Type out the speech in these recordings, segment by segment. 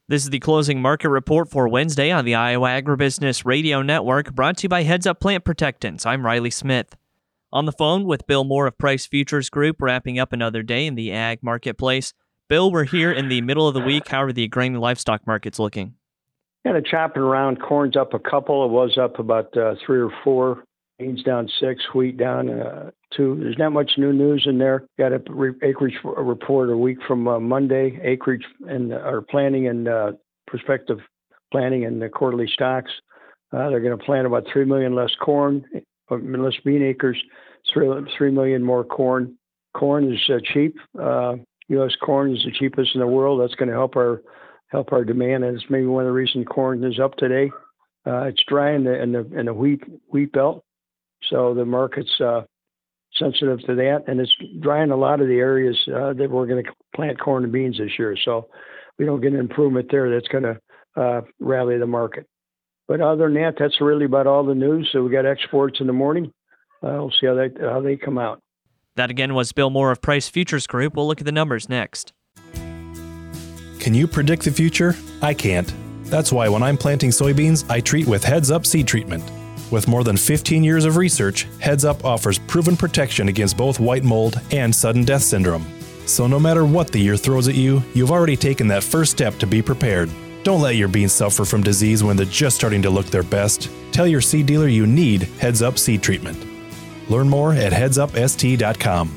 This is the closing market report for Wednesday on the Iowa Agribusiness Radio Network, brought to you by Heads Up Plant Protectants. I'm Riley Smith. On the phone with Bill Moore of Price Futures Group, wrapping up another day in the ag marketplace. Bill, we're here in the middle of the week. How are the grain and livestock markets looking? Kind of chopping around. Corn's up a couple. It was up about 3 or 4. Beans down 6. Wheat down 2. There's not much new news in there. Got a acreage report a week from Monday. Acreage and our planting and prospective planting and the quarterly stocks. They're going to plant about 3 million less corn, less bean acres. 3 million more corn. Corn is cheap. U.S. corn is the cheapest in the world. That's going to help our demand, and it's maybe one of the reasons corn is up today. It's dry in the wheat belt, so the market's sensitive to that, and it's dry in a lot of the areas that we're going to plant corn and beans this year. So we don't get an improvement there. That's going to rally the market. But other than that, that's really about all the news. So we got exports in the morning. We'll see how they come out. That again was Bill Moore of Price Futures Group. We'll look at the numbers next. Can you predict the future? I can't. That's why when I'm planting soybeans, I treat with Heads Up seed treatment. With more than 15 years of research, Heads Up offers proven protection against both white mold and sudden death syndrome. So no matter what the year throws at you, you've already taken that first step to be prepared. Don't let your beans suffer from disease when they're just starting to look their best. Tell your seed dealer you need Heads Up seed treatment. Learn more at headsupst.com.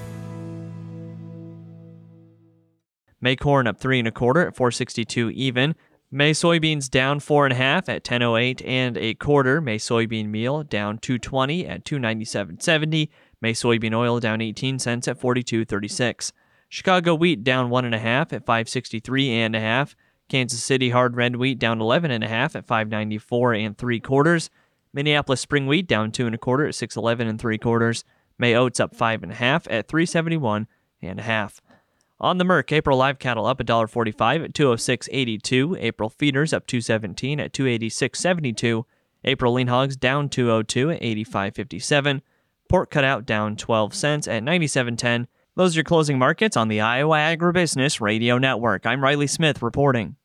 May corn up 3 1/4 at 4.62 even. May soybeans down 4 1/2 at 10.08 and 1/4. May soybean meal down 2.20 at 2.9770. May soybean oil down 18 cents at 42.36. Chicago wheat down 1 1/2 at 5.63 1/2. Kansas City hard red wheat down 11 1/2 at 5.94 3/4. Minneapolis spring wheat down 2 1/4 at 6.11 3/4. May oats up 5 1/2 at 3.71 1/2. On the Merc, April live cattle up $1.45 at 206.82. April feeders up 2.17 at 286.72. April lean hogs down 2.02 at 85.57. Pork cutout down 12 cents at 97.10. Those are your closing markets on the Iowa Agribusiness Radio Network. I'm Riley Smith reporting.